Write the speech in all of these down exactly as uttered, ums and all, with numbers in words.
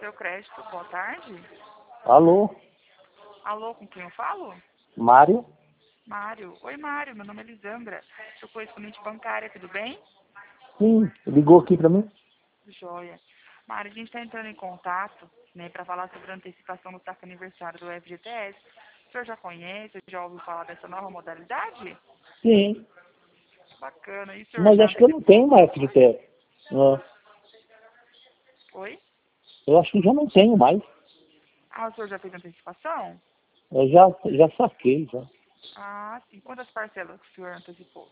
seu crédito. Boa tarde. Alô, Alô, com quem eu falo? Mário? Mário. Oi, Mário. Meu nome é Lisandra. Sou correspondente bancária, tudo bem? Sim, ligou aqui pra mim? Joia. Mário, a gente está entrando em contato, né, para falar sobre a antecipação do saque aniversário do F G T S. O senhor já conhece, já ouviu falar dessa nova modalidade? Sim, Bacana. E o senhor mas já acho que eu não antecipou tenho alguma mais F G T coisa? S. Ah, Oi? eu acho que já não tenho mais. Ah, o senhor já fez antecipação? Eu já, já saquei, já. Ah, sim. Quantas parcelas que o senhor antecipou?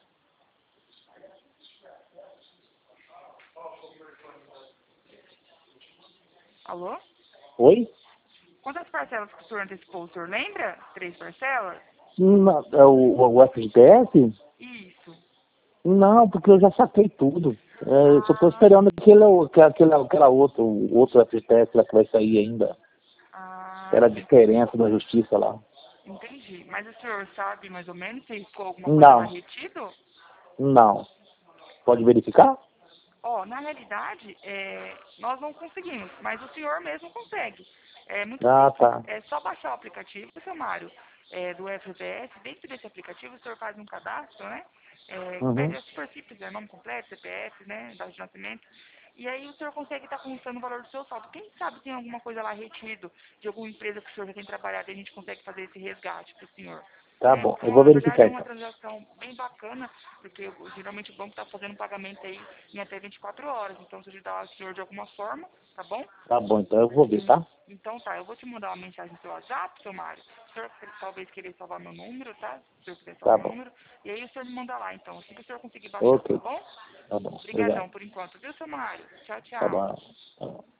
Alô? Oi? Quantas parcelas que o senhor antecipou? O senhor lembra? Três parcelas? Não, é o, o F G T S? Isso. Não, porque eu já saquei tudo. É, eu só tô Ah, esperando sim. aquele, aquele, aquela outra, o outro F G T S lá que vai sair ainda. Ah, Era a sim. diferença da justiça lá. Entendi. Mas o senhor sabe mais ou menos se ficou alguma coisa lá Não, retido? não. Pode verificar? Ó, na realidade, é, nós não conseguimos, mas o senhor mesmo consegue. É muito Ah, simples. tá. É só baixar o aplicativo, seu Mário, é, do F G T S. Dentro desse aplicativo, o senhor faz um cadastro, né? É, mas Uhum. é super simples, é nome completo, C P F, né? Data de nascimento. E aí o senhor consegue estar consultando o valor do seu saldo. Quem sabe tem alguma coisa lá retido de alguma empresa que o senhor já tem trabalhado e a gente consegue fazer esse resgate para o senhor. Tá Né? bom, Porque, eu vou na verdade, verificar é uma então. transação bem bacana, porque geralmente o banco está fazendo um pagamento aí em até vinte e quatro horas. Então, se ajudar o senhor de alguma forma, tá bom? Tá bom, então eu vou ver, E, tá? então tá, eu vou te mandar uma mensagem no seu WhatsApp, seu Mário. O senhor talvez querer salvar meu número, tá? Se o senhor quiser Tá salvar meu bom. número. E aí o senhor me manda lá, então. Assim que o senhor conseguir baixar, Ok. tá bom? Tá bom. Obrigado. Obrigadão por enquanto, viu, seu Mário? Tchau, Tá tchau. bom. Tá bom.